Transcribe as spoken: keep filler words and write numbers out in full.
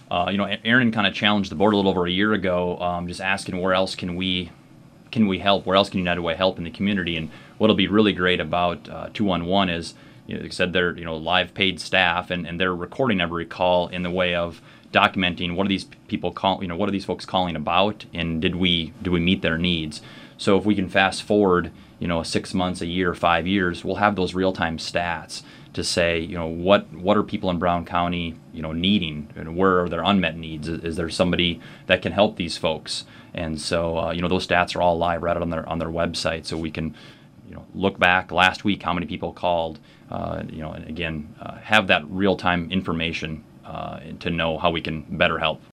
uh, you know, Aaron kind of challenged the board a little over a year ago, um, just asking where else can we can we help? Where else can United Way help in the community? And what'll be really great about uh, two one one is, you know, like I said, they're you know live paid staff, and, and they're recording every call in the way of documenting what are these people call, you know, what are these folks calling about, and did we do we meet their needs? So if we can fast forward, you know, six months, a year, five years, we'll have those real time stats to say, you know, what what are people in Brown County, you know, needing, and where are their unmet needs? Is, is there somebody that can help these folks? And so, uh, you know, those stats are all live right on their on their website, so we can, you know, look back last week how many people called, uh, you know, and again, uh, have that real time information uh, to know how we can better help.